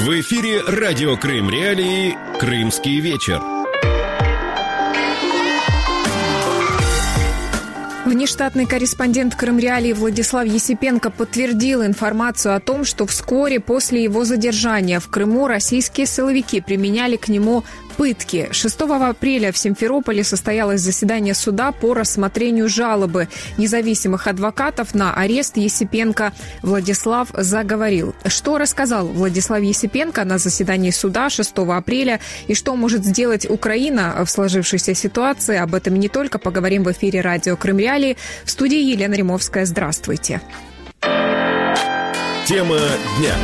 В эфире радио Крым Реалии «Крымский вечер». Внештатный корреспондент Крым Реалии Владислав Есипенко подтвердил информацию о том, что вскоре после его задержания в Крыму российские силовики применяли к нему пытки. 6 апреля в Симферополе состоялось заседание суда по рассмотрению жалобы независимых адвокатов на арест Есипенко. Владислав заговорил. Что рассказал Владислав Есипенко на заседании суда 6 апреля и что может сделать Украина в сложившейся ситуации? Об этом и не только поговорим в эфире радио Крым Реалии. В студии Елена Римовская. Здравствуйте. Тема дня.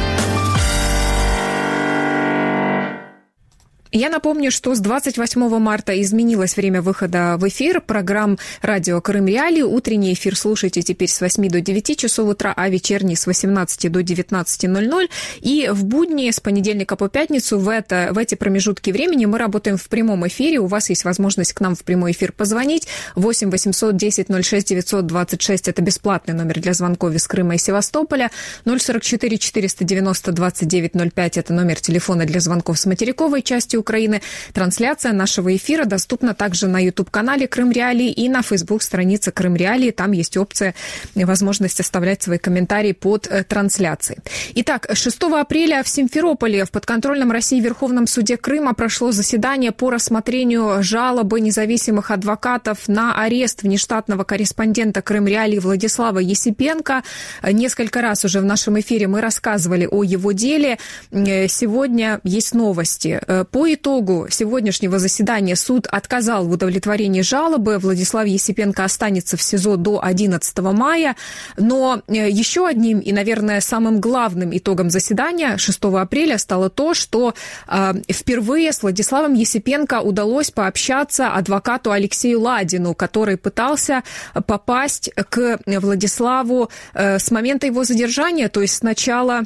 Я напомню, что с 28 марта изменилось время выхода в эфир программ радио Крым Реалии. Утренний эфир слушайте теперь с 8 до 9 часов утра, а вечерний с 18 до 19:00. И в будни с понедельника по пятницу в эти промежутки времени мы работаем в прямом эфире. У вас есть возможность к нам в прямой эфир позвонить. 8 800 10 06 926 – это бесплатный номер для звонков из Крыма и Севастополя. 044 490 29 05 – это номер телефона для звонков с материковой части Украины. Трансляция нашего эфира доступна также на YouTube-канале Крым Реалии и на Facebook-странице Крым Реалии. Там есть опция, возможность оставлять свои комментарии под трансляцией. Итак, 6 апреля в Симферополе в подконтрольном России Верховном суде Крыма прошло заседание по рассмотрению жалобы независимых адвокатов на арест внештатного корреспондента Крым Реалии Владислава Есипенко. Несколько раз уже в нашем эфире мы рассказывали о его деле. Сегодня есть новости. По итогу сегодняшнего заседания суд отказал в удовлетворении жалобы. Владислав Есипенко останется в СИЗО до 11 мая. Но еще одним и, наверное, самым главным итогом заседания 6 апреля стало то, что впервые с Владиславом Есипенко удалось пообщаться адвокату Алексею Ладину, который пытался попасть к Владиславу с момента его задержания, то есть с начала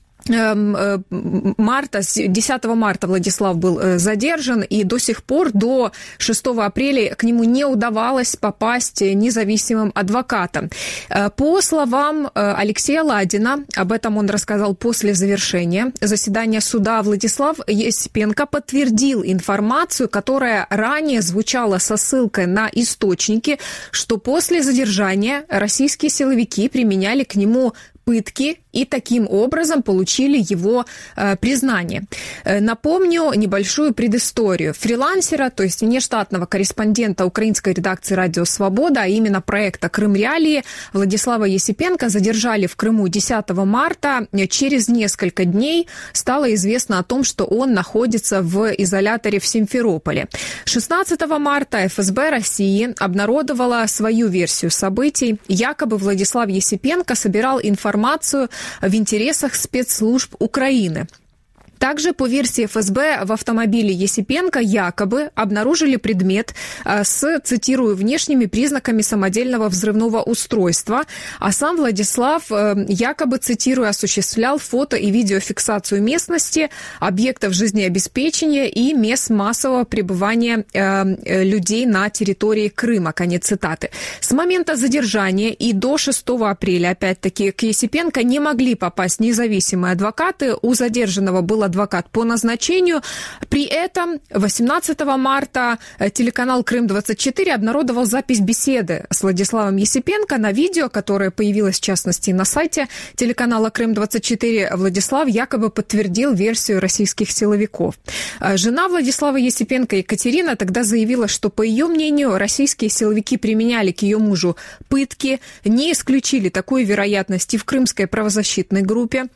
марта, 10 марта Владислав был задержан, и до сих пор, до 6 апреля, к нему не удавалось попасть независимым адвокатом. По словам Алексея Ладина, об этом он рассказал после завершения заседания суда, Владислав Есипенко подтвердил информацию, которая ранее звучала со ссылкой на источники, что после задержания российские силовики применяли к нему пытки и таким образом получили его признание. Напомню небольшую предысторию. Фрилансера, то есть внештатного корреспондента украинской редакции «Радио Свобода», а именно проекта «Крым Реалии», Владислава Есипенко задержали в Крыму 10 марта. Через несколько дней стало известно о том, что он находится в изоляторе в Симферополе. 16 марта ФСБ России обнародовала свою версию событий. Якобы Владислав Есипенко собирал информацию в интересах спецслужб Украины. Также, по версии ФСБ, в автомобиле Есипенко якобы обнаружили предмет с, цитирую, внешними признаками самодельного взрывного устройства, а сам Владислав якобы, цитирую, осуществлял фото- и видеофиксацию местности, объектов жизнеобеспечения и мест массового пребывания людей на территории Крыма. Конец цитаты. С момента задержания и до 6 апреля, опять-таки, к Есипенко не могли попасть независимые адвокаты. У задержанного был адвокат по назначению. При этом 18 марта телеканал «Крым-24» обнародовал запись беседы с Владиславом Есипенко на видео, которое появилось, в частности, на сайте телеканала «Крым-24». Владислав якобы подтвердил версию российских силовиков. Жена Владислава Есипенко, Екатерина, тогда заявила, что, по ее мнению, российские силовики применяли к ее мужу пытки, не исключили такую вероятность и в крымской правозащитной группе.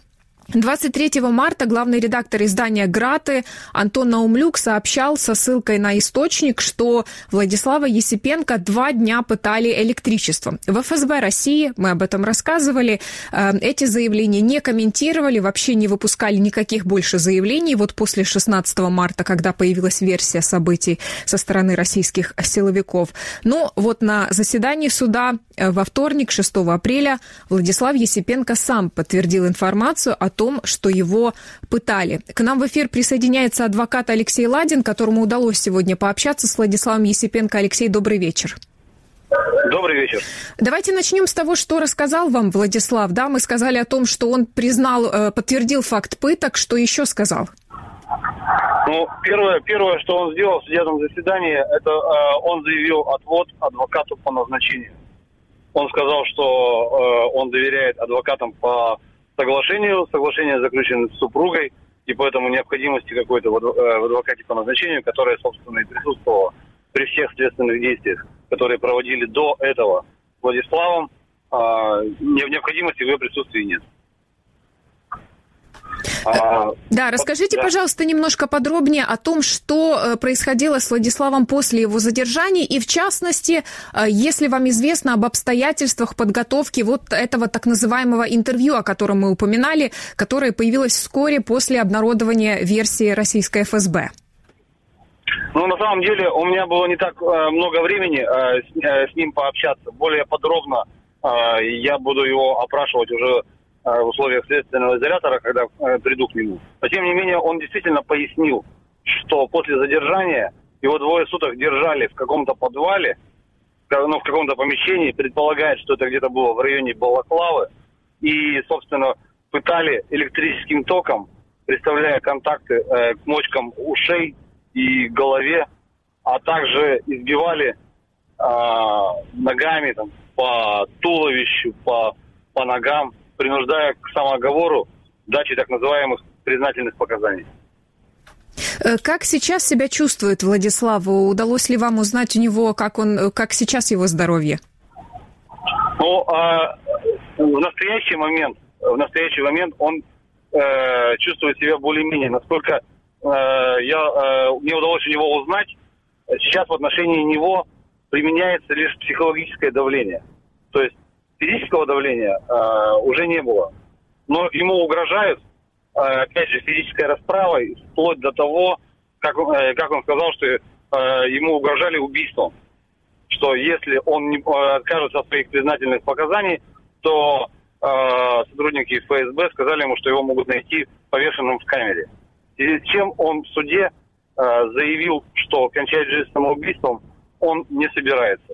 23 марта главный редактор издания «Граты» Антон Наумлюк сообщал со ссылкой на источник, что Владислава Есипенко 2 дня пытали электричеством. В ФСБ России, мы об этом рассказывали, эти заявления не комментировали, вообще не выпускали никаких больше заявлений. Вот после 16 марта, когда появилась версия событий со стороны российских силовиков. Но вот на заседании суда во вторник, 6 апреля, Владислав Есипенко сам подтвердил информацию о том, что его пытали. К нам в эфир присоединяется адвокат Алексей Ладин, которому удалось сегодня пообщаться с Владиславом Есипенко. Алексей, добрый вечер. Добрый вечер. Давайте начнем с того, что рассказал вам Владислав. Да, мы сказали о том, что он признал, подтвердил факт пыток. Что еще сказал? Ну, первое, что он сделал в судебном заседании, это он заявил отвод адвокату по назначению. Он сказал, что он доверяет адвокатам по соглашению. Соглашение заключено с супругой, и поэтому необходимости какой-то в адвокате по назначению, которая, собственно, и присутствовала при всех следственных действиях, которые проводили до этого Владиславом, необходимости в ее присутствии нет. Да, расскажите, пожалуйста, немножко подробнее о том, что происходило с Владиславом после его задержания, и в частности, если вам известно об обстоятельствах подготовки вот этого так называемого интервью, о котором мы упоминали, которое появилось вскоре после обнародования версии российской ФСБ. Ну, на самом деле, у меня было не так много времени с ним пообщаться. Более подробно я буду его опрашивать уже в условиях следственного изолятора, когда приду к нему. Но, тем не менее, он действительно пояснил, что после задержания его 2 суток держали в каком-то подвале, в каком-то помещении, предполагает, что это где-то было в районе Балаклавы, и, собственно, пытали электрическим током, представляя контакты к мочкам ушей и голове, а также избивали ногами там, по туловищу, по ногам, принуждая к самооговору, даче так называемых признательных показаний. Как сейчас себя чувствует Владислав? Удалось ли вам узнать у него, как сейчас его здоровье? Ну, в настоящий момент он чувствует себя более-менее. Насколько мне удалось у него узнать, сейчас в отношении него применяется лишь психологическое давление. То есть физического давления уже не было. Но ему угрожают, опять же, физической расправой, вплоть до того, как он сказал, что ему угрожали убийством. Что если он не откажется от своих признательных показаний, то сотрудники ФСБ сказали ему, что его могут найти повешенным в камере. И чем он в суде заявил, что кончать жизнь самоубийством он не собирается.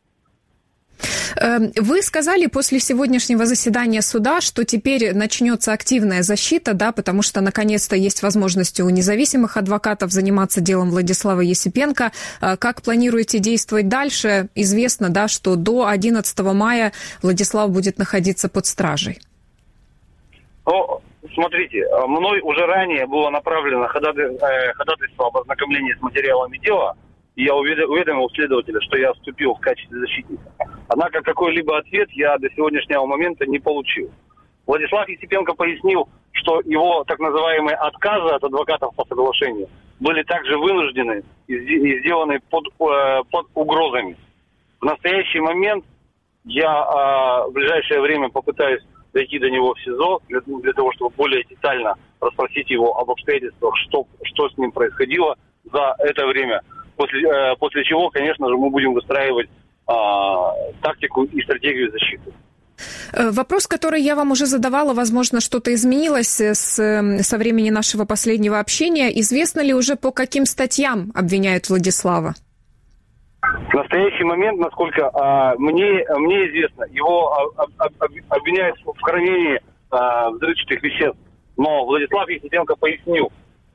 Вы сказали после сегодняшнего заседания суда, что теперь начнется активная защита, да, потому что наконец-то есть возможность у независимых адвокатов заниматься делом Владислава Есипенко. Как планируете действовать дальше? Известно, да, что до 11 мая Владислав будет находиться под стражей. Ну, смотрите, мной уже ранее было направлено ходатайство об ознакомлении с материалами дела, и я уведомил следователя, что я вступил в качестве защитника. Однако какой-либо ответ я до сегодняшнего момента не получил. Владислав Есипенко пояснил, что его так называемые отказы от адвокатов по соглашению были также вынуждены и сделаны под угрозами. В настоящий момент я в ближайшее время попытаюсь дойти до него в СИЗО для того, чтобы более детально расспросить его об обстоятельствах, что с ним происходило за это время. После чего, конечно же, мы будем выстраивать тактику и стратегию защиты. Вопрос, который я вам уже задавала, возможно, что-то изменилось со времени нашего последнего общения. Известно ли уже, по каким статьям обвиняют Владислава? В настоящий момент, насколько мне известно, его обвиняют в хранении взрывчатых веществ. Но Владислав Есипенко пояснил,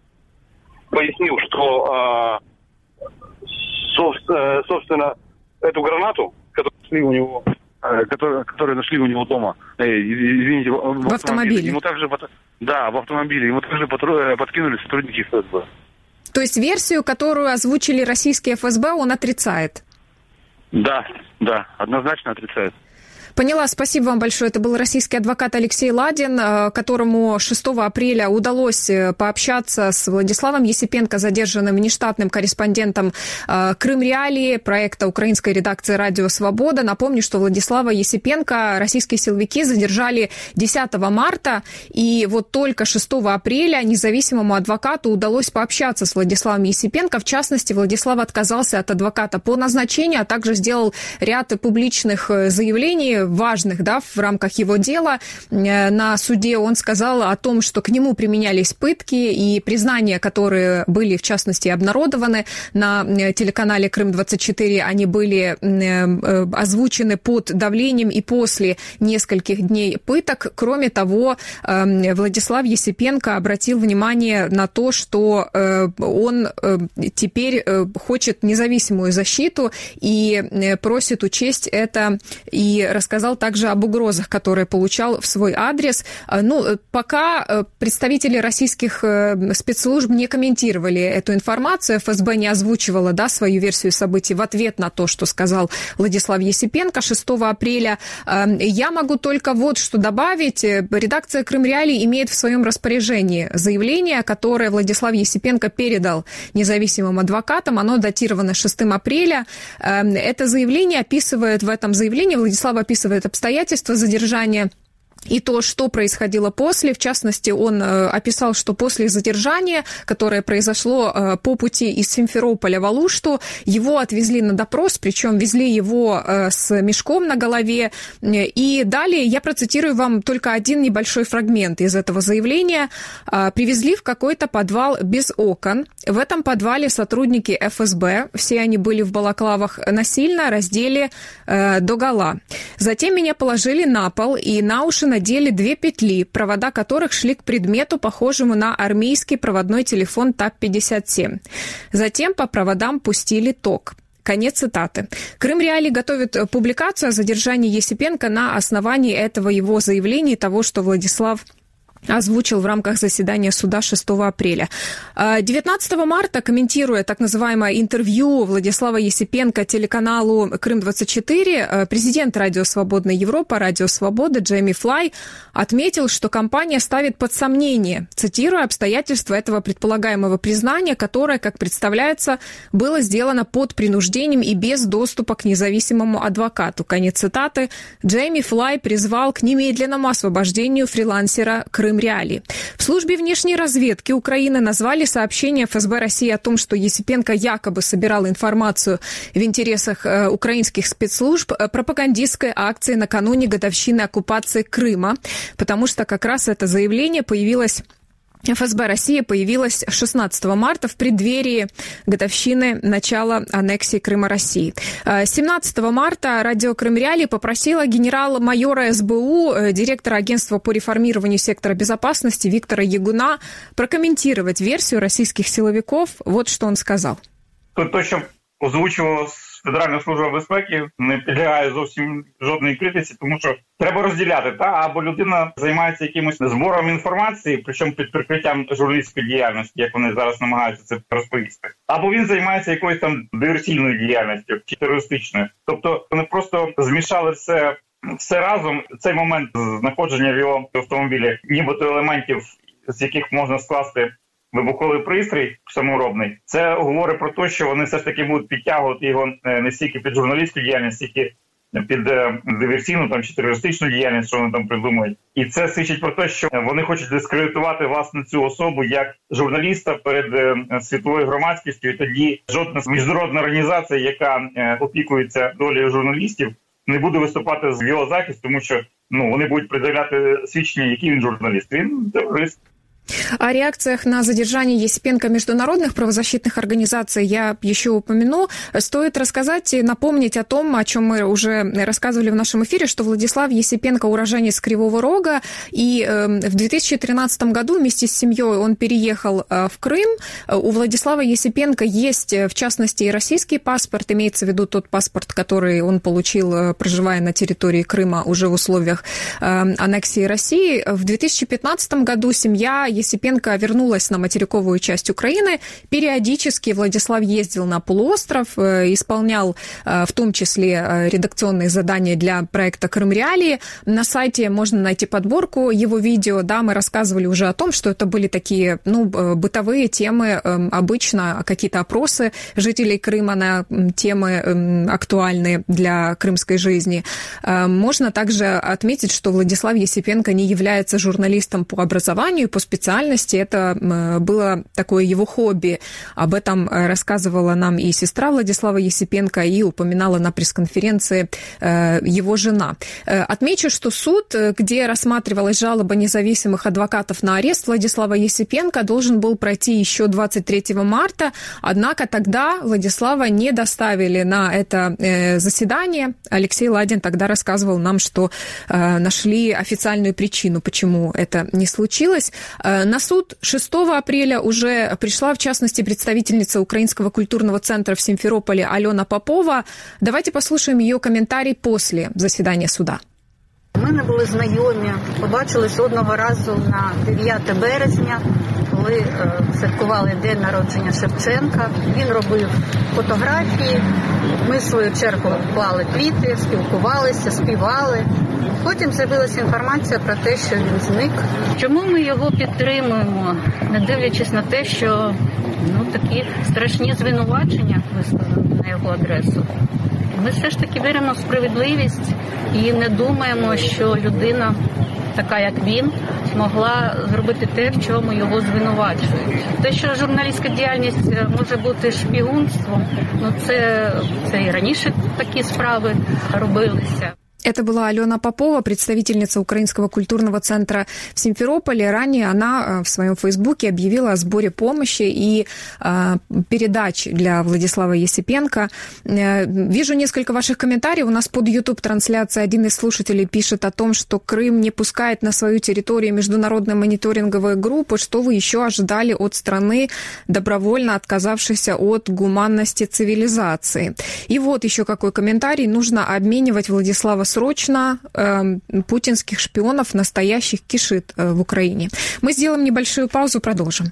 что, собственно, эту гранату, которую нашли у него дома, извините, в автомобиле. Ему также, в автомобиле. Ему также подкинули сотрудники ФСБ. То есть версию, которую озвучили российские ФСБ, он отрицает? Да, однозначно отрицает. Поняла, спасибо вам большое. Это был российский адвокат Алексей Ладин, которому 6 апреля удалось пообщаться с Владиславом Есипенко, задержанным внештатным корреспондентом «Крым Реалии», проекта украинской редакции «Радио Свобода». Напомню, что Владислава Есипенко российские силовики задержали 10 марта, и вот только 6 апреля независимому адвокату удалось пообщаться с Владиславом Есипенко. В частности, Владислав отказался от адвоката по назначению, а также сделал ряд публичных заявлений важных, да, в рамках его дела. На суде он сказал о том, что к нему применялись пытки, и признания, которые были, в частности, обнародованы на телеканале «Крым-24», они были озвучены под давлением и после нескольких дней пыток. Кроме того, Владислав Есипенко обратил внимание на то, что он теперь хочет независимую защиту и просит учесть это, и рассказал также об угрозах, которые получал в свой адрес. Пока представители российских спецслужб не комментировали эту информацию, ФСБ не озвучивала, да, свою версию событий в ответ на то, что сказал Владислав Есипенко 6 апреля. Я могу только вот что добавить. Редакция «Крым Реалий» имеет в своем распоряжении заявление, которое Владислав Есипенко передал независимым адвокатам. Оно датировано 6 апреля. Это заявление описывает, в этом заявлении Владислав описывает обстоятельства задержания и то, что происходило после. В частности, он описал, что после задержания, которое произошло по пути из Симферополя в Алушту, его отвезли на допрос, причем везли его с мешком на голове. И далее я процитирую вам только один небольшой фрагмент из этого заявления. «Привезли в какой-то подвал без окон. В этом подвале сотрудники ФСБ, все они были в балаклавах, насильно раздели догола. Затем меня положили на пол и на уши надели 2 петли, провода которых шли к предмету, похожему на армейский проводной телефон ТАП-57. Затем по проводам пустили ток». Конец цитаты. Крым Реалий готовит публикацию о задержании Есипенко на основании этого его заявления, того, что Владислав озвучил в рамках заседания суда 6 апреля. 19 марта, комментируя так называемое интервью Владислава Есипенко телеканалу «Крым-24», президент Радио Свободная Европа, Радио Свобода Джейми Флай отметил, что компания ставит под сомнение, цитирую, обстоятельства этого предполагаемого признания, которое, как представляется, было сделано под принуждением и без доступа к независимому адвокату. Конец цитаты. Джейми Флай призвал к немедленному освобождению фрилансера «Крым Реалий». В службе внешней разведки Украины назвали сообщение ФСБ России о том, что Есипенко якобы собирал информацию в интересах украинских спецслужб, пропагандистской акцией накануне годовщины оккупации Крыма, потому что как раз это заявление ФСБ России появилась 16 марта в преддверии годовщины начала аннексии Крыма России. 17 марта радио «Крым Реалий» попросило генерал-майора СБУ, директора агентства по реформированию сектора безопасности Виктора Ягуна прокомментировать версию российских силовиков. Вот что он сказал. Тут то, що озвучував Федеральна служба безпеки, не підлягає зовсім жодної критиці, тому що треба розділяти, або людина займається якимось збором інформації, причому під прикриттям журналістської діяльності, як вони зараз намагаються це розповісти, або він займається якоюсь там диверсійною діяльністю чи терористичною. Тобто вони просто змішали все разом. Цей момент знаходження в його автомобілі нібито елементів, з яких можна скласти вибуховий пристрій саморобний, це говорить про те, що вони все ж таки будуть підтягувати його не стільки під журналістську діяльність, стільки під диверсійну там, чи терористичну діяльність, що вони там придумують. І це свідчить про те, що вони хочуть дискредитувати власне цю особу як журналіста перед світовою громадськістю, і тоді жодна міжнародна організація, яка опікується долею журналістів, не буде виступати в його захист, тому що вони будуть пред'являти свідчення, який він журналіст. Він терорист. О реакциях на задержание Есипенко международных правозащитных организаций я еще упомяну. Стоит рассказать и напомнить о том, о чем мы уже рассказывали в нашем эфире, что Владислав Есипенко уроженец Кривого Рога, и в 2013 году вместе с семьей он переехал в Крым. У Владислава Есипенко есть, в частности, и российский паспорт, имеется в виду тот паспорт, который он получил, проживая на территории Крыма уже в условиях аннексии России. В 2015 году семья Есипенко вернулась на материковую часть Украины. Периодически Владислав ездил на полуостров, исполнял в том числе редакционные задания для проекта «Крым Реалии». На сайте можно найти подборку его видео. Да, мы рассказывали уже о том, что это были такие бытовые темы, обычно какие-то опросы жителей Крыма на темы актуальные для крымской жизни. Можно также отметить, что Владислав Есипенко не является журналистом по образованию, по специальности. специальности. Это было такое его хобби. Об этом рассказывала нам и сестра Владислава Есипенко, и упоминала на пресс-конференции его жена. Отмечу, что суд, где рассматривалась жалоба независимых адвокатов на арест Владислава Есипенко, должен был пройти еще 23 марта, однако тогда Владислава не доставили на это заседание. Алексей Ладин тогда рассказывал нам, что нашли официальную причину, почему это не случилось. На суд 6 апреля уже пришла, в частности, представительница Українського культурного центра в Сімферополі Альона Попова. Давайте послушаем ее комментарий после заседания суда. Ми не були знайомі, побачились одного разу на 9 березня, коли святкували день народження Шевченка. Він робив фотографії, ми в свою чергу клали квіти, спілкувалися, співали. Потім з'явилася інформація про те, що він зник. Чому ми його підтримуємо, не дивлячись на те, що такі страшні звинувачення висловили на його адресу? Ми все ж таки віримо в справедливість і не думаємо, що людина, така як він, могла зробити те, в чому його звинувачують. Те, що журналістська діяльність може бути шпигунством, це і раніше такі справи робилися. Это была Алена Попова, представительница Украинского культурного центра в Симферополе. Ранее она в своем фейсбуке объявила о сборе помощи и передач для Владислава Есипенко. Вижу несколько ваших комментариев. У нас под YouTube-трансляцией один из слушателей пишет о том, что Крым не пускает на свою территорию международные мониторинговые группы. Что вы еще ожидали от страны, добровольно отказавшейся от гуманности цивилизации? И вот еще какой комментарий. Нужно обменивать Владислава срочно, путинских шпионов настоящих кишит в Украине. Мы сделаем небольшую паузу, продолжим.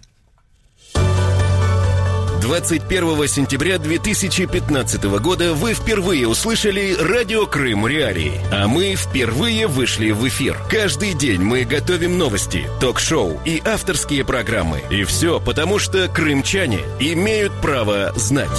21 сентября 2015 года вы впервые услышали «Радио Крым Реалии», а мы впервые вышли в эфир. Каждый день мы готовим новости, ток-шоу и авторские программы. И все потому, что крымчане имеют право знать.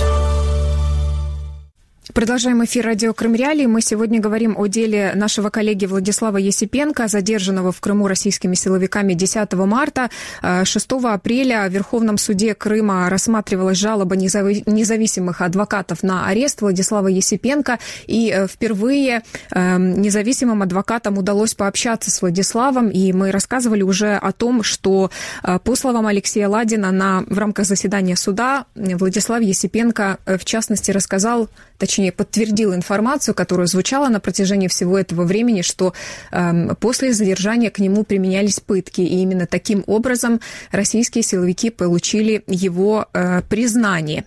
Продолжаем эфир «Радио Крым Реалии». Мы сегодня говорим о деле нашего коллеги Владислава Есипенко, задержанного в Крыму российскими силовиками 10 марта. 6 апреля в Верховном суде Крыма рассматривалась жалоба независимых адвокатов на арест Владислава Есипенко. И впервые независимым адвокатам удалось пообщаться с Владиславом. И мы рассказывали уже о том, что, по словам Алексея Ладина, в рамках заседания суда Владислав Есипенко, в частности, рассказал, точнее, подтвердил информацию, которая звучала на протяжении всего этого времени, что после задержания к нему применялись пытки. И именно таким образом российские силовики получили его признание.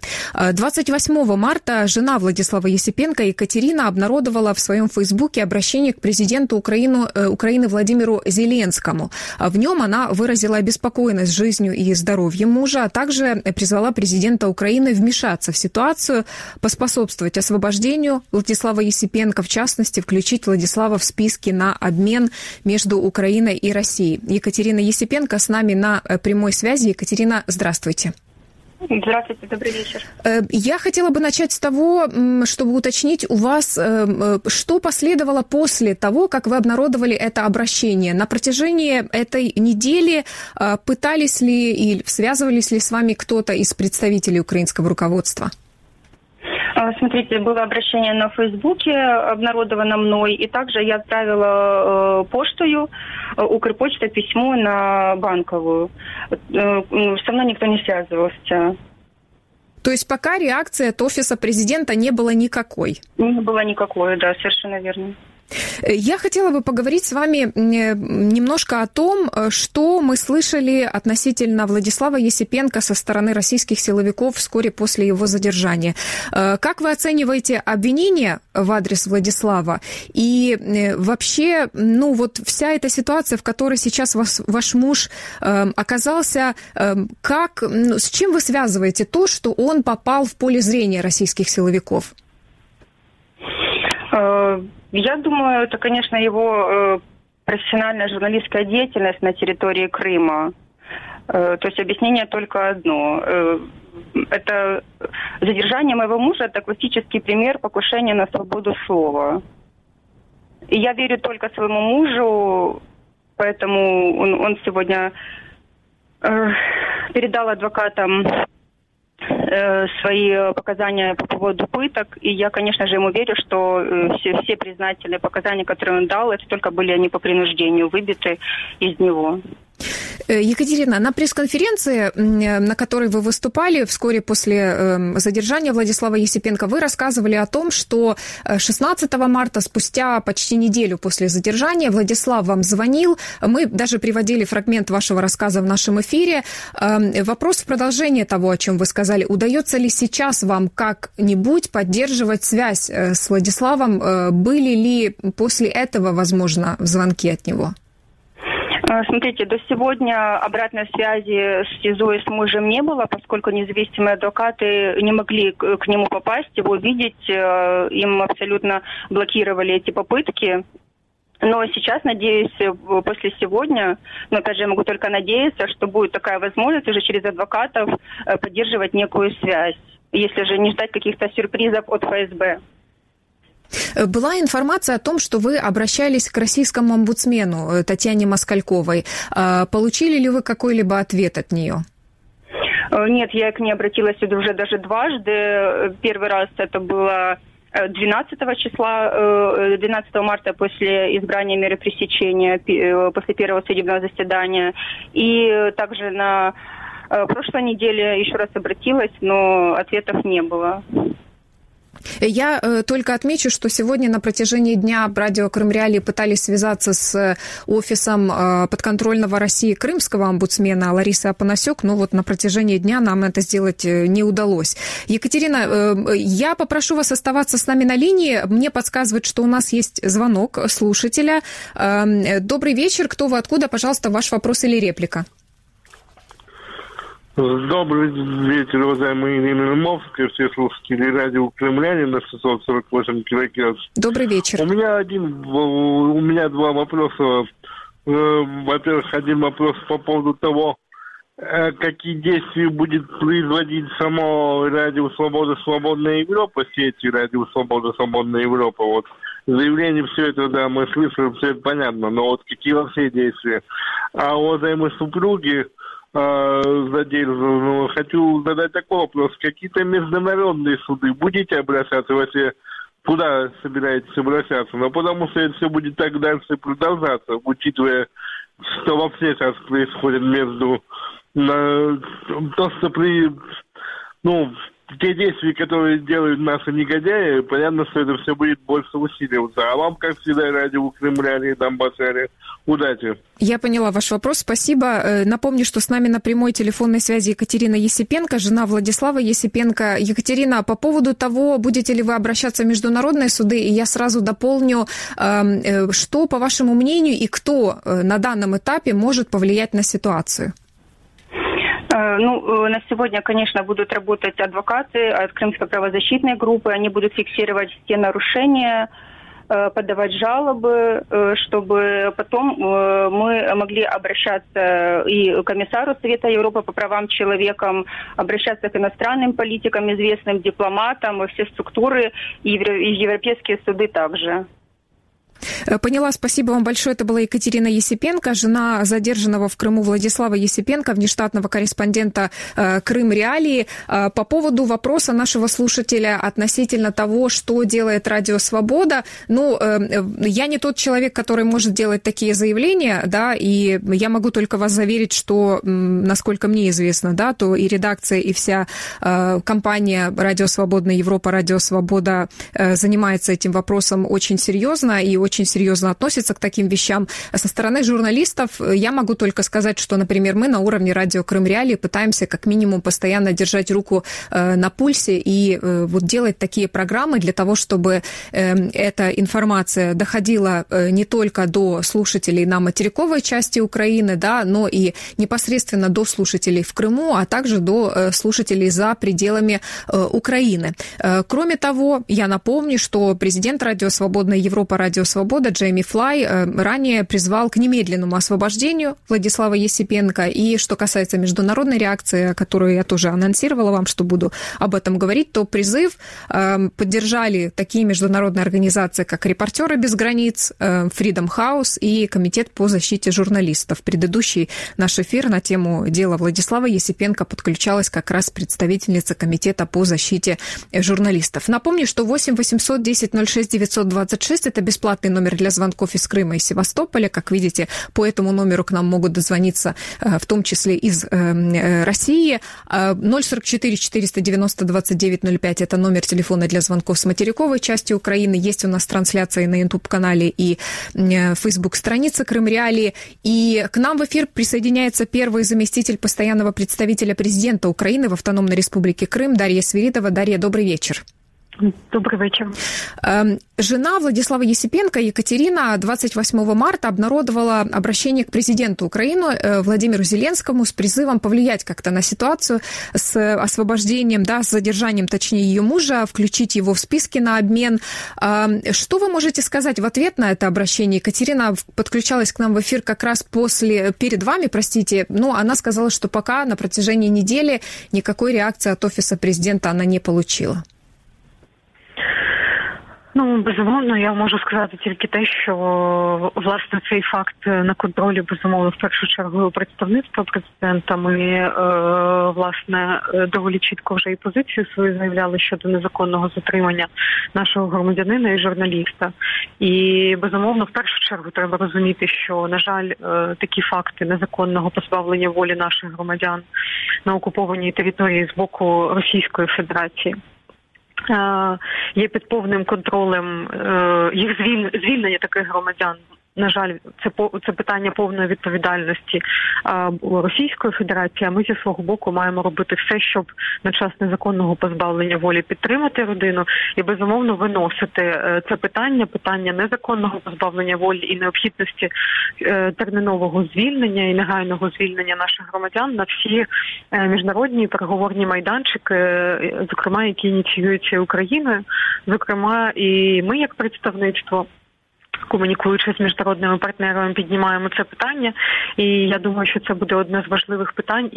28 марта жена Владислава Есипенко, Екатерина, обнародовала в своем фейсбуке обращение к президенту Украины Владимиру Зеленскому. В нем она выразила обеспокоенность жизнью и здоровьем мужа, а также призвала президента Украины вмешаться в ситуацию, поспособствовать освобождению Владислава Есипенко, в частности, включить Владислава в списки на обмен между Украиной и Россией. Екатерина Есипенко с нами на прямой связи. Екатерина, здравствуйте. Здравствуйте, добрый вечер. Я хотела бы начать с того, чтобы уточнить у вас, что последовало после того, как вы обнародовали это обращение. На протяжении этой недели пытались ли или связывались ли с вами кто-то из представителей украинского руководства? Смотрите, было обращение на Фейсбуке, обнародовано мной, и также я отправила поштою, Укрпочта, письмо на Банковую. Со мной никто не связывался. То есть пока реакции от офиса президента не было никакой? Не было никакой, да, совершенно верно. Я хотела бы поговорить с вами немножко о том, что мы слышали относительно Владислава Есипенко со стороны российских силовиков вскоре после его задержания. Как вы оцениваете обвинения в адрес Владислава? И вообще, вся эта ситуация, в которой сейчас ваш муж оказался, с чем вы связываете то, что он попал в поле зрения российских силовиков? Я думаю, это, конечно, его профессиональная журналистская деятельность на территории Крыма. То есть объяснение только одно. Это задержание моего мужа – это классический пример покушения на свободу слова. И я верю только своему мужу, поэтому он сегодня передал адвокатам свои показания по поводу пыток, и я, конечно же, ему верю, что все признательные показания, которые он дал, это только были они по принуждению выбиты из него. Екатерина, на пресс-конференции, на которой вы выступали вскоре после задержания Владислава Есипенко, вы рассказывали о том, что 16 марта, спустя почти неделю после задержания, Владислав вам звонил. Мы даже приводили фрагмент вашего рассказа в нашем эфире. Вопрос в продолжение того, о чем вы сказали. Удается ли сейчас вам как-нибудь поддерживать связь с Владиславом? Были ли после этого, возможно, звонки от него? Смотрите, до сегодня обратной связи с СИЗО и с мужем не было, поскольку независимые адвокаты не могли к нему попасть, его видеть, им абсолютно блокировали эти попытки. Но сейчас, надеюсь, после сегодня, но опять же я могу только надеяться, что будет такая возможность уже через адвокатов поддерживать некую связь, если же не ждать каких-то сюрпризов от ФСБ. Была информация о том, что вы обращались к российскому омбудсмену Татьяне Москальковой. Получили ли вы какой-либо ответ от нее? Нет, я к ней обратилась уже даже дважды. Первый раз это было 12 марта после избрания меры пресечения, после первого судебного заседания. И также на прошлой неделе еще раз обратилась, но ответов не было. Я только отмечу, что сегодня на протяжении дня радио Крым Реалии пытались связаться с офисом подконтрольного России крымского омбудсмена Ларисы Апанасюк, но вот на протяжении дня нам это сделать не удалось. Екатерина, я попрошу вас оставаться с нами на линии. Мне подсказывают, что у нас есть звонок слушателя. Добрый вечер. Кто вы, откуда? Пожалуйста, ваш вопрос или реплика. Добрый вечер, уважаемые Ирина Льмовская, все слушатели радио Крым Реалии на 648 кГц. Добрый вечер. У меня два вопроса. Во-первых, один вопрос по поводу того, какие действия будет производить само радио «Свобода, Свободная Европа», сети радио «Свобода, Свободная Европа». Вот заявление, все это, да, мы слышали, все это понятно, но вот какие вообще действия? А уважаемые супруги задержанного, хочу задать такой вопрос. Какие-то международные суды будете обращаться, вообще куда собираетесь обращаться? Но потому что это все будет так дальше продолжаться, учитывая, что вообще сейчас происходит между то, что те действия, которые делают наши негодяи, понятно, что это все будет больше усиливаться. А вам, как всегда, радио Крым Реалии, Донбассаре, удачи. Я поняла ваш вопрос, спасибо. Напомню, что с нами на прямой телефонной связи Екатерина Есипенко, жена Владислава Есипенко. Екатерина, по поводу того, будете ли вы обращаться в международные суды, и я сразу дополню, что, по вашему мнению, и кто на данном этапе может повлиять на ситуацию? На сегодня, конечно, будут работать адвокаты от Крымской правозащитной группы. Они будут фиксировать все нарушения, подавать жалобы, чтобы потом мы могли обращаться и к комиссару Совета Европы по правам человека, обращаться к иностранным политикам, известным дипломатам, и все структуры, и европейские суды также. Поняла, спасибо вам большое. Это была Екатерина Есипенко, жена задержанного в Крыму Владислава Есипенко, внештатного корреспондента Крым Реалии. По поводу вопроса нашего слушателя относительно того, что делает Радио Свобода. Я не тот человек, который может делать такие заявления, да, и я могу только вас заверить, что, насколько мне известно, да, то и редакция, и вся компания Радио Свободная Европа, Радио Свобода занимается этим вопросом очень серьезно и очень серьезно относится к таким вещам. Со стороны журналистов я могу только сказать, что, например, мы на уровне радио Крым Реалии пытаемся как минимум постоянно держать руку на пульсе и вот делать такие программы для того, чтобы эта информация доходила не только до слушателей на материковой части Украины, да, но и непосредственно до слушателей в Крыму, а также до слушателей за пределами Украины. Кроме того, я напомню, что президент Радио Свободная Европа, Радио Свобода года Джейми Флай ранее призвал к немедленному освобождению Владислава Есипенко. И что касается международной реакции, которую я тоже анонсировала вам, что буду об этом говорить, то призыв поддержали такие международные организации, как «Репортеры без границ», Freedom House и Комитет по защите журналистов. Предыдущий наш эфир на тему дела Владислава Есипенко подключалась как раз представительница Комитета по защите журналистов. Напомню, что 8 800 10 06 926 – это бесплатный номер для звонков из Крыма и Севастополя. Как видите, по этому номеру к нам могут дозвониться, в том числе из России. 044 490 29 05 – это номер телефона для звонков с материковой части Украины. Есть у нас трансляции на YouTube-канале и Facebook-странице Крым Реалии. И к нам в эфир присоединяется первый заместитель постоянного представителя президента Украины в Автономной Республике Крым Дарья Свиридова. Дарья, добрый вечер. Добрый вечер. Жена Владислава Есипенко, Екатерина, 28 марта обнародовала обращение к президенту Украины Владимиру Зеленскому с призывом повлиять как-то на ситуацию с освобождением, да, с задержанием, точнее, ее мужа, включить его в списки на обмен. Что вы можете сказать в ответ на это обращение? Екатерина подключалась к нам в эфир как раз перед вами, но она сказала, что пока на протяжении недели никакой реакции от Офиса президента она не получила. Безумовно, я можу сказати тільки те, що, власне, цей факт на контролі, безумовно, в першу чергу представництва президента. Ми, власне, доволі чітко вже і позицію свою заявляли щодо незаконного затримання нашого громадянина і журналіста. І, безумовно, в першу чергу треба розуміти, що, на жаль, такі факти незаконного позбавлення волі наших громадян на окупованій території з боку Російської Федерації є під повним контролем, їх звільнення таких громадян. На жаль, це питання повної відповідальності Російської Федерації, а ми зі свого боку маємо робити все, щоб на час незаконного позбавлення волі підтримати родину і, безумовно, виносити це питання незаконного позбавлення волі і необхідності термінового звільнення і негайного звільнення наших громадян на всі міжнародні переговорні майданчики, зокрема, які ініціюються Україною, зокрема, і ми як представництво, комунікуючи з міжнародними партнерами, піднімаємо це питання. І я думаю, що це буде одне з важливих питань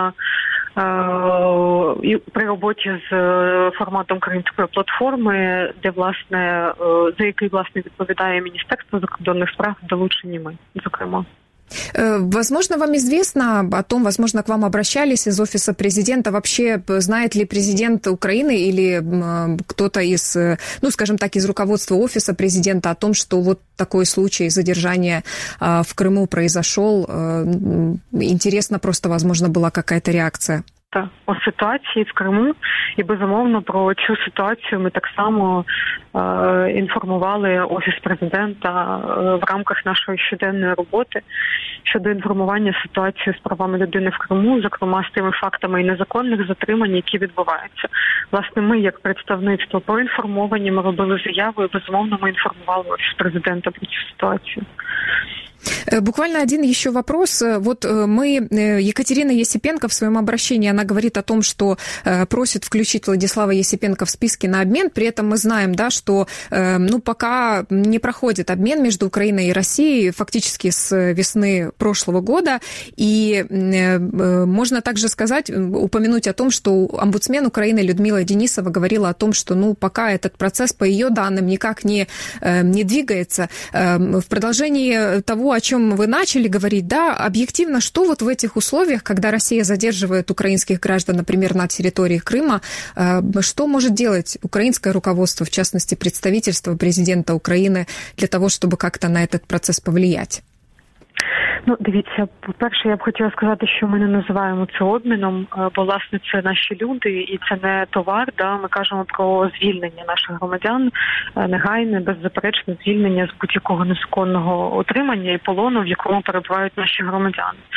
і при роботі з форматом Кримської платформи, де, власне, за який, власне, відповідає Міністерство закордонних справ, долучені ми, зокрема. Возможно, вам известно о том, возможно, к вам обращались из Офиса президента. Вообще, знает ли президент Украины или кто-то из, скажем так, из руководства Офиса президента о том, что вот такой случай задержания в Крыму произошел? Интересно, просто, возможно, была какая-то реакция. О ситуації в Криму і, безумовно, про цю ситуацію ми так само інформували Офіс президента в рамках нашої щоденної роботи щодо інформування ситуації з правами людини в Криму, зокрема з тими фактами і незаконних затримань, які відбуваються. Власне, ми як представництво проінформовані, ми робили заяву і, безумовно, ми інформували Офіс президента про цю ситуацію. Буквально один еще вопрос. Вот Екатерина Есипенко в своем обращении, она говорит о том, что просит включить Владислава Есипенко в списки на обмен. При этом мы знаем, да, что пока не проходит обмен между Украиной и Россией фактически с весны прошлого года. И можно также упомянуть о том, что омбудсмен Украины Людмила Денисова говорила о том, что пока этот процесс, по ее данным, никак не двигается. В продолжении того, о чем вы начали говорить, да, объективно, что вот в этих условиях, когда Россия задерживает украинских граждан, например, на территории Крыма, что может делать украинское руководство, в частности, представительство президента Украины, для того, чтобы как-то на этот процесс повлиять? Дивіться, по-перше, я б хотіла сказати, що ми не називаємо це обміном, бо, власне, це наші люди і це не товар, да, ми кажемо про звільнення наших громадян, негайне, беззаперечне звільнення з будь-якого незаконного утримання і полону, в якому перебувають наші громадяни.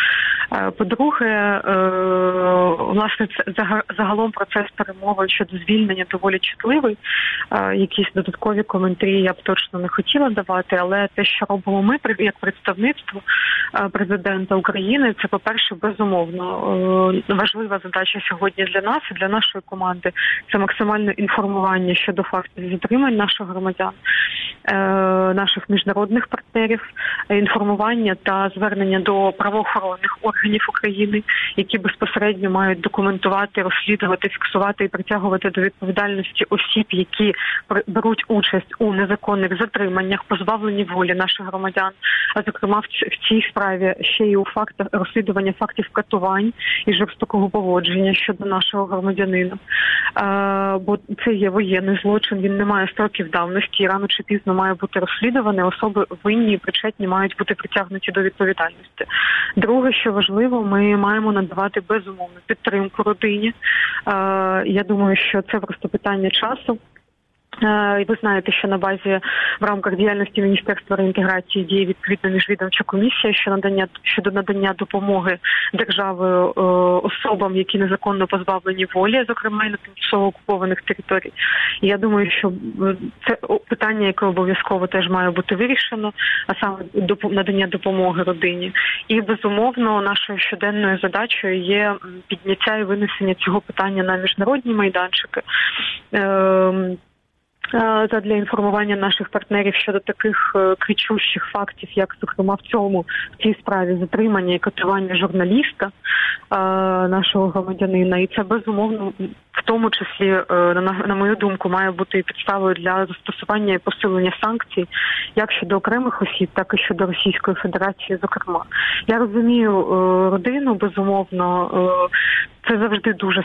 По-друге, власне, загалом процес перемовин щодо звільнення доволі чутливий. Якісь додаткові коментарі я б точно не хотіла давати, але те, що робимо ми, як представництво президента України, це, по-перше, безумовно важлива задача сьогодні для нас і для нашої команди. Це максимальне інформування щодо фактів затримань наших громадян, наших міжнародних партнерів, інформування та звернення до правоохоронних органів України, які безпосередньо мають документувати, розслідувати, фіксувати і притягувати до відповідальності осіб, які беруть участь у незаконних затриманнях, позбавленні волі наших громадян, а зокрема в цій справі ще й у фактах розслідування фактів катувань і жорстокого поводження щодо нашого громадянина. Бо це є воєнний злочин, він не має строків давності, і рано чи пізно має бути розслідуваний, особи винні і причетні мають бути притягнуті до відповідальності. Друге, що важливо, ми маємо надавати безумовну підтримку родині. Я думаю, що це просто питання часу. І ви знаєте, що на базі в рамках діяльності Міністерства реінтеграції діє відповідна міжвідомча комісія щодо надання допомоги державою особам, які незаконно позбавлені волі, зокрема і на тимчасово окупованих територій. І я думаю, що це питання, яке обов'язково теж має бути вирішено, а саме надання допомоги родині. І, безумовно, нашою щоденною задачею є підняття і винесення цього питання на міжнародні майданчики, задля інформування наших партнерів щодо таких кричущих фактів, як, зокрема, в цій справі затримання і катування журналіста, нашого громадянина. І це, безумовно, в тому числі, на мою думку, має бути і підставою для застосування і посилення санкцій як щодо окремих осіб, так і щодо Російської Федерації, зокрема. Я розумію родину, безумовно, це завжди дуже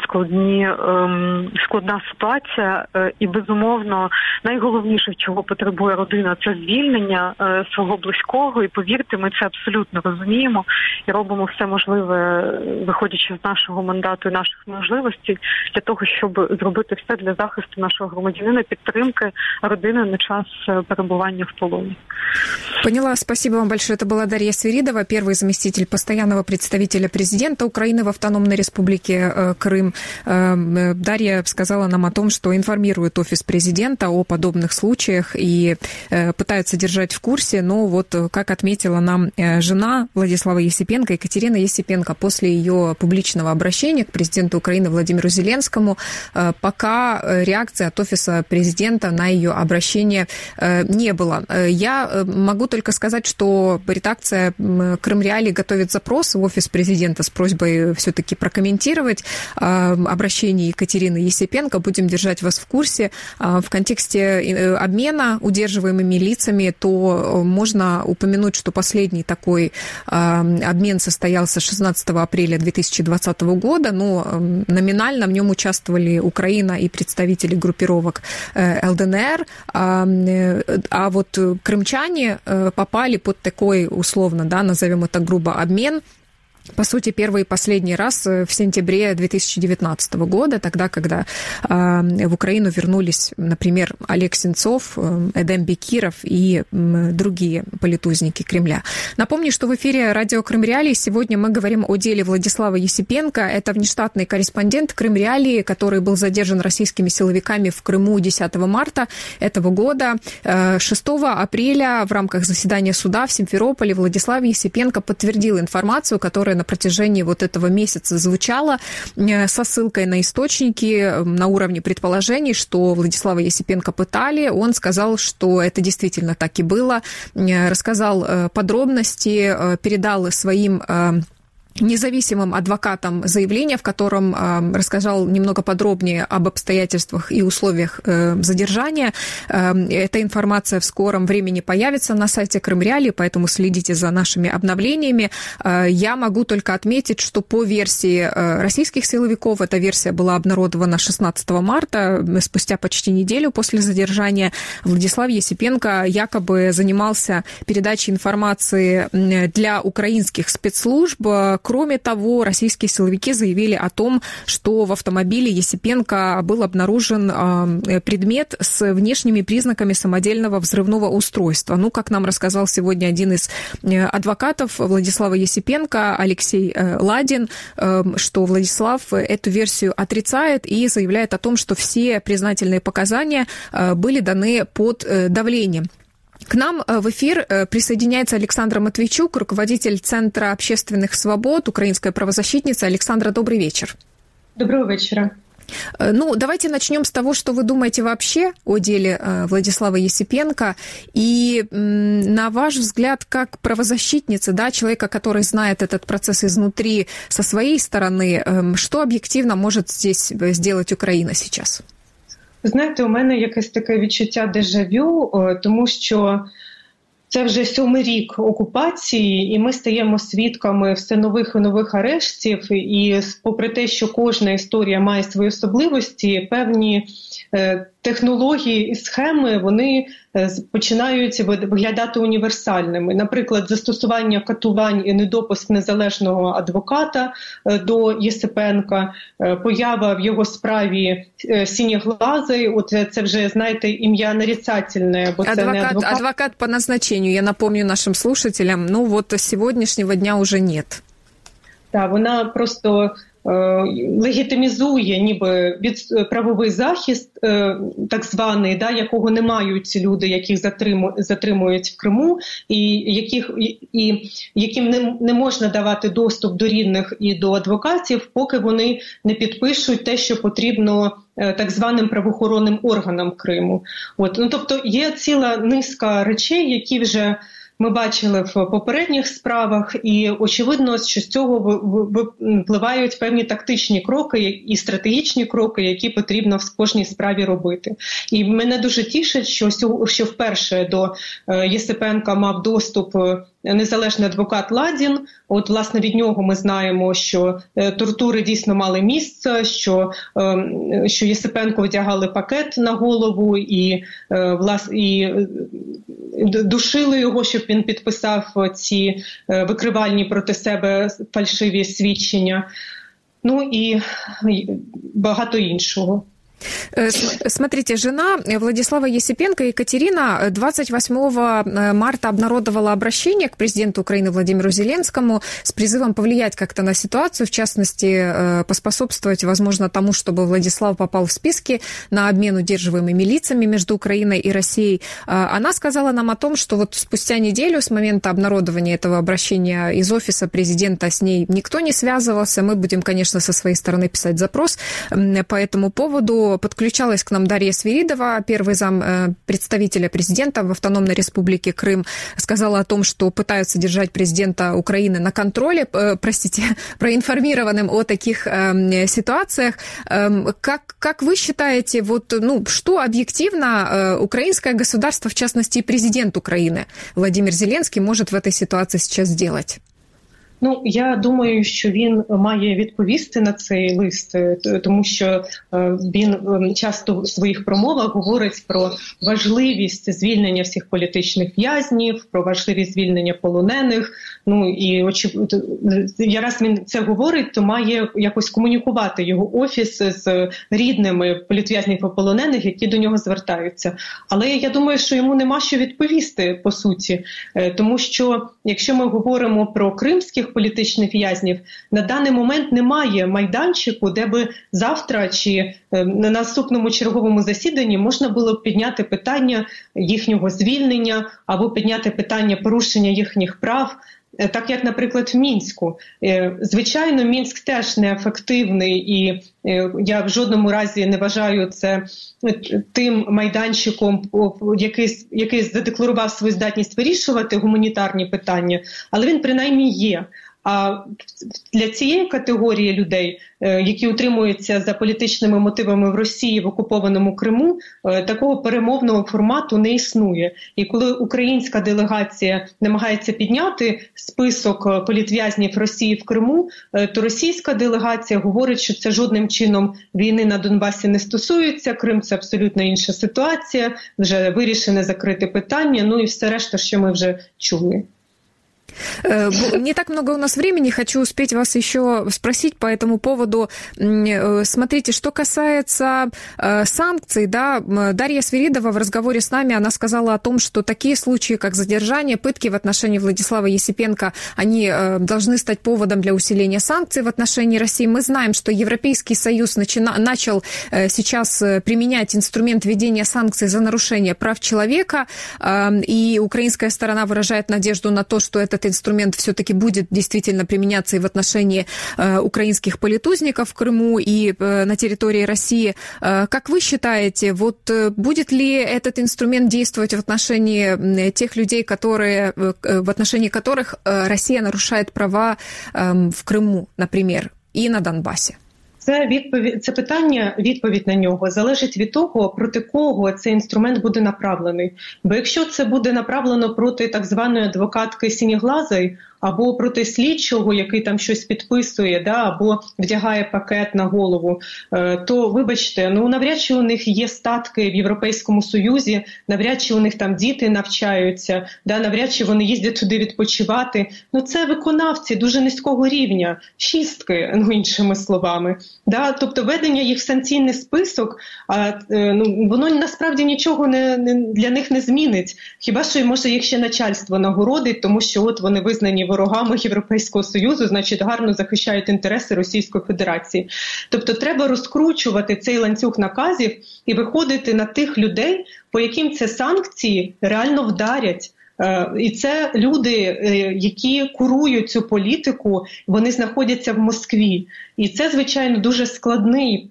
складна ситуація, і, безумовно, найголовніше, чого потребує родина, це звільнення свого близького, і, повірте, ми це абсолютно розуміємо і робимо все можливе, виходячи з нашого мандату і наших можливостей, для того, щоб зробити все для захисту нашого громадянина, підтримки родини на час перебування в полоні. Поняла, спасибо вам большое. Это была Дарья Свиридова, первый заместитель постоянного представителя президента Украины в Автономной Республике Крым. Дарья сказала нам о том, что информирует офис президента о подобных случаях и пытаются держать в курсе, но вот, как отметила нам жена Владислава Есипенко, Екатерина Есипенко, после ее публичного обращения к президенту Украины Владимиру Зеленскому, пока реакции от офиса президента на ее обращение не было. Я могу только сказать, что редакция Крым Реалии готовит запрос в офис президента с просьбой все-таки прокомментировать обращение Екатерины Есипенко. Будем держать вас в курсе. В контексте обмена удерживаемыми лицами, то можно упомянуть, что последний такой обмен состоялся 16 апреля 2020 года, но номинально в нем участвовали Украина и представители группировок ЛДНР, а вот крымчане попали под такой, условно, да, назовем это грубо, обмен, по сути, первый и последний раз в сентябре 2019 года, тогда, когда в Украину вернулись, например, Олег Сенцов, Эдем Бекиров и другие политузники Кремля. Напомню, что в эфире радио Крым Реалии сегодня мы говорим о деле Владислава Есипенко. Это внештатный корреспондент Крым Реалии, который был задержан российскими силовиками в Крыму 10 марта этого года. 6 апреля в рамках заседания суда в Симферополе Владислав Есипенко подтвердил информацию, которая на протяжении вот этого месяца звучала со ссылкой на источники на уровне предположений, что Владислава Есипенко пытали. Он сказал, что это действительно так и было, рассказал подробности, передал своим независимым адвокатом заявление, в котором рассказал немного подробнее об обстоятельствах и условиях задержания. Эта информация в скором времени появится на сайте Крым Реалии, поэтому следите за нашими обновлениями. Я могу только отметить, что по версии российских силовиков, эта версия была обнародована 16 марта, спустя почти неделю после задержания, Владислав Есипенко якобы занимался передачей информации для украинских спецслужб, Кроме того, российские силовики заявили о том, что в автомобиле Есипенко был обнаружен предмет с внешними признаками самодельного взрывного устройства. Ну, как нам рассказал сегодня один из адвокатов Владислава Есипенко, Алексей Ладин, что Владислав эту версию отрицает и заявляет о том, что все признательные показания были даны под давлением. К нам в эфир присоединяется Александра Матвейчук, руководитель Центра общественных свобод, украинская правозащитница. Александра, добрый вечер. Доброго вечера. Ну, давайте начнем с того, что вы думаете вообще о деле Владислава Есипенко. И на ваш взгляд, как правозащитница, да, человека, который знает этот процесс изнутри со своей стороны, что объективно может здесь сделать Украина сейчас? Ви знаєте, у мене якесь таке відчуття дежавю, тому що це вже 7-й рік окупації, і ми стаємо свідками все нових і нових арештів, і попри те, що кожна історія має свої особливості, певні технології і схеми, вони починають виглядати універсальними. Наприклад, застосування катувань і недопуск незалежного адвоката до Єсипенка, поява в його справі Синеглазої, от це вже, знаєте, ім'я нарицательне, бо це не адвокат. Адвокат по назначению, я напомню нашим слушателям, ну вот с сегодняшнего дня уже нет. Так, вона просто легітимізує ніби правовий захист, так званий, да, якого не мають люди, яких затримують в Криму, і яким не можна давати доступ до рідних і до адвокатів, поки вони не підпишуть те, що потрібно так званим правоохоронним органам Криму. От, ну, тобто є ціла низка речей, які вже ми бачили в попередніх справах, і очевидно, що з цього впливають певні тактичні кроки і стратегічні кроки, які потрібно в кожній справі робити. І мене дуже тішить, що вперше до Єсипенка мав доступ незалежний адвокат Ладін. От, власне, від нього ми знаємо, що тортури дійсно мали місце, що Єсипенко одягали пакет на голову і душили його, щоб він підписав ці викривальні проти себе фальшиві свідчення. Ну і багато іншого. Смотрите, жена Владислава Есипенко, Екатерина, 28 марта обнародовала обращение к президенту Украины Владимиру Зеленскому с призывом повлиять как-то на ситуацию, в частности, поспособствовать, возможно, тому, чтобы Владислав попал в списки на обмен удерживаемыми лицами между Украиной и Россией. Она сказала нам о том, что вот спустя неделю с момента обнародования этого обращения из офиса президента с ней никто не связывался. Мы будем, конечно, со своей стороны писать запрос по этому поводу. Подключалась к нам Дарья Свиридова, первый зам представителя президента в Автономной Республике Крым, сказала о том, что пытаются держать президента Украины на контроле, проинформированным о таких ситуациях. Как вы считаете, вот, ну, что объективно украинское государство, в частности, президент Украины Владимир Зеленский может в этой ситуации сейчас сделать? Ну, я думаю, що він має відповісти на цей лист, тому що він часто в своїх промовах говорить про важливість звільнення всіх політичних в'язнів, про важливість звільнення полонених. Ну, і раз він це говорить, то має якось комунікувати його офіс з рідними політв'язнів і полонених, які до нього звертаються. Але я думаю, що йому нема що відповісти, по суті, тому що якщо ми говоримо про кримських політичних в'язнів, на даний момент немає майданчику, де би завтра чи на наступному черговому засіданні можна було б підняти питання їхнього звільнення або підняти питання порушення їхніх прав, так як, наприклад, в Мінську. Звичайно, Мінськ теж неефективний, і я в жодному разі не вважаю це тим майданчиком, який задекларував свою здатність вирішувати гуманітарні питання, але він принаймні є. А для цієї категорії людей, які утримуються за політичними мотивами в Росії, в окупованому Криму, такого перемовного формату не існує. І коли українська делегація намагається підняти список політв'язнів Росії в Криму, то російська делегація говорить, що це жодним чином війни на Донбасі не стосується, Крим – це абсолютно інша ситуація, вже вирішене закрите питання, ну і все решта, що ми вже чули. Не так много у нас времени, хочу успеть вас еще спросить по этому поводу. Смотрите, что касается санкций, да, Дарья Свиридова в разговоре с нами, она сказала о том, что такие случаи, как задержание, пытки в отношении Владислава Есипенко, они должны стать поводом для усиления санкций в отношении России. Мы знаем, что Европейский Союз начал сейчас применять инструмент введения санкций за нарушение прав человека, и украинская сторона выражает надежду на то, что этот инструмент все-таки будет действительно применяться и в отношении украинских политузников в Крыму и на территории России. Как вы считаете, вот будет ли этот инструмент действовать в отношении тех людей, в отношении которых Россия нарушает права в Криму, наприклад, і на Донбасі? Це питання, відповідь на нього залежить від того, проти кого цей інструмент буде направлений. Бо якщо це буде направлено проти так званої адвокатки Сініглазої, або проти слідчого, який там щось підписує, да, або вдягає пакет на голову, то, вибачте, навряд чи у них є статки в Європейському Союзі, навряд чи у них там діти навчаються, да, навряд чи вони їздять туди відпочивати. Це виконавці дуже низького рівня, шістки, іншими словами. Да, тобто введення їх в санкційний список, воно насправді нічого для них не змінить. Хіба що, може, їх ще начальство нагородить, тому що от вони визнані ворогами Європейського Союзу, значить гарно захищають інтереси Російської Федерації. Тобто треба розкручувати цей ланцюг наказів і виходити на тих людей, по яким ці санкції реально вдарять. І це люди, які курують цю політику, вони знаходяться в Москві. І це, звичайно, дуже складний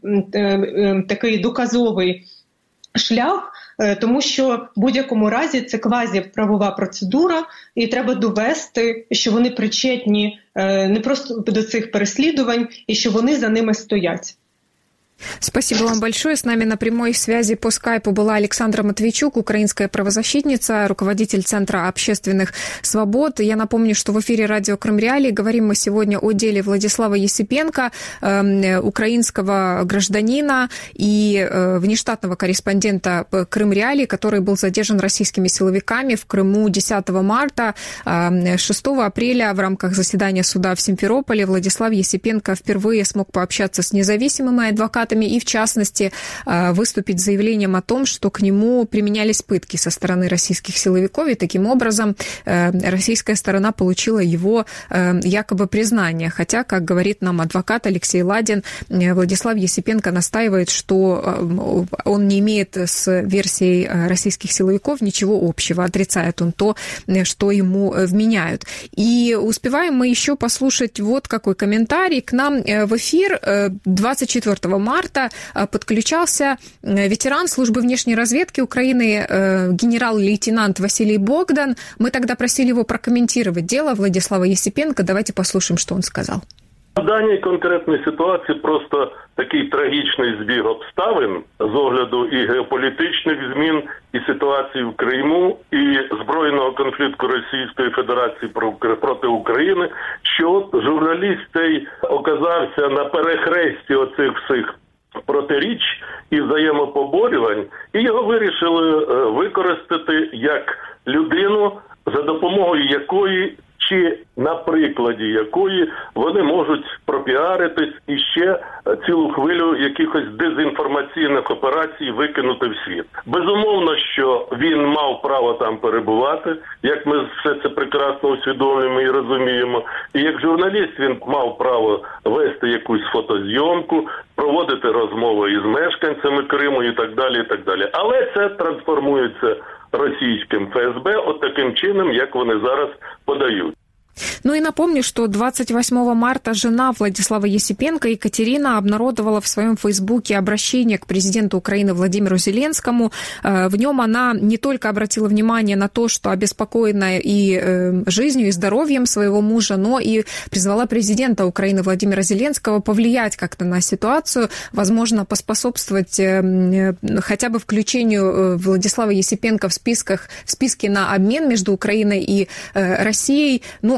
такий доказовий шлях, тому що в будь-якому разі це квазі-правова процедура, і треба довести, що вони причетні не просто до цих переслідувань, і що вони за ними стоять. Спасибо вам большое. С нами на прямой связи по скайпу была Александра Матвейчук, украинская правозащитница, руководитель Центра общественных свобод. Я напомню, что в эфире радио Крым Реалии говорим мы сегодня о деле Владислава Есипенко, украинского гражданина и внештатного корреспондента Крым Реалии, который был задержан российскими силовиками в Крыму 10 марта. 6 апреля в рамках заседания суда в Симферополе Владислав Есипенко впервые смог пообщаться с независимыми адвокатами и, в частности, выступить с заявлением о том, что к нему применялись пытки со стороны российских силовиков, и таким образом российская сторона получила его якобы признание. Хотя, как говорит нам адвокат Алексей Ладин, Владислав Есипенко настаивает, что он не имеет с версией российских силовиков ничего общего, отрицает он то, что ему вменяют. И успеваем мы еще послушать вот какой комментарий. К нам в эфир 24 марта подключался ветеран службы внешней разведки Украины, генерал-лейтенант Василий Богдан. Мы тогда просили его прокомментировать дело Владислава Есипенко. Давайте послушаем, что он сказал. В даній конкретній ситуації просто такий трагічний збіг обставин з огляду і геополітичних змін, і ситуації в Криму, і збройного конфлікту Російської Федерації проти України, що журналіст цей оказався на перехресті оцих всіх протиріч і взаємопоборювань, і його вирішили використати як людину, за допомогою якої чи на прикладі якої вони можуть пропіаритись і ще цілу хвилю якихось дезінформаційних операцій викинути в світ. Безумовно, що він мав право там перебувати, як ми все це прекрасно усвідомлюємо і розуміємо. І як журналіст він мав право вести якусь фотозйомку, проводити розмови із мешканцями Криму і так далі, і так далі. Але це трансформується російським ФСБ от таким чином, як вони зараз подають. Ну и напомню, что 28 марта жена Владислава Есипенко, Екатерина, обнародовала в своем фейсбуке обращение к президенту Украины Владимиру Зеленскому. В нем она не только обратила внимание на то, что обеспокоена и жизнью, и здоровьем своего мужа, но и призвала президента Украины Владимира Зеленского повлиять как-то на ситуацию, возможно, поспособствовать хотя бы включению Владислава Есипенко в списке на обмен между Украиной и Россией. Ну,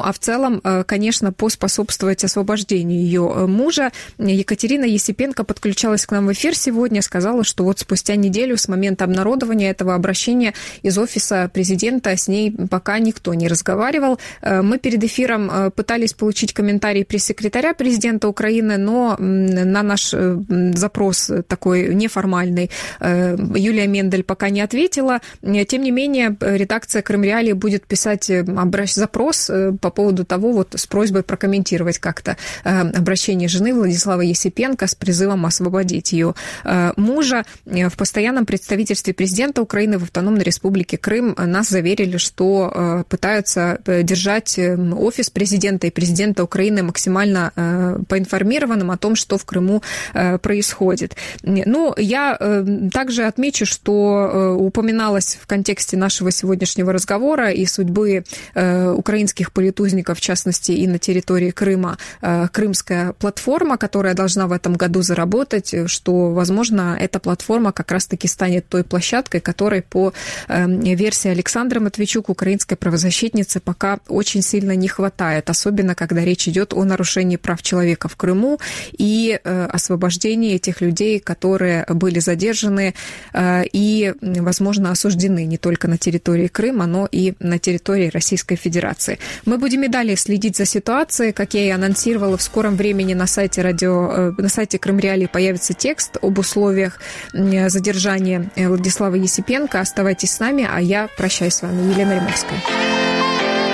а в целом, конечно, поспособствовать освобождению ее мужа. Екатерина Есипенко подключалась к нам в эфир сегодня, сказала, что вот спустя неделю с момента обнародования этого обращения из офиса президента с ней пока никто не разговаривал. Мы перед эфиром пытались получить комментарий пресс-секретаря президента Украины, но на наш запрос такой неформальный Юлия Мендель пока не ответила. Тем не менее, редакция Крым Реалии будет писать запрос по поводу того, вот с просьбой прокомментировать как-то обращение жены Владислава Есипенко с призывом освободить ее мужа. В постоянном представительстве президента Украины в Автономной Республике Крым нас заверили, что пытаются держать офис президента и президента Украины максимально поинформированным о том, что в Крыму происходит. Ну, я также отмечу, что упоминалось в контексте нашего сегодняшнего разговора и судьбы украинских политузников, в частности, и на территории Крыма, крымская платформа, которая должна в этом году заработать, что, возможно, эта платформа как раз-таки станет той площадкой, которой, по версии Александры Матвейчук, украинской правозащитницы, пока очень сильно не хватает, особенно когда речь идет о нарушении прав человека в Крыму и освобождении этих людей, которые были задержаны и, возможно, осуждены не только на территории Крыма, но и на территории Российской Федерации. Мы будем и далее следить за ситуацией. Как я и анонсировала, в скором времени на сайте Крым Реалии появится текст об условиях задержания Владислава Есипенко. Оставайтесь с нами, а я прощаюсь с вами. Елена Римовская.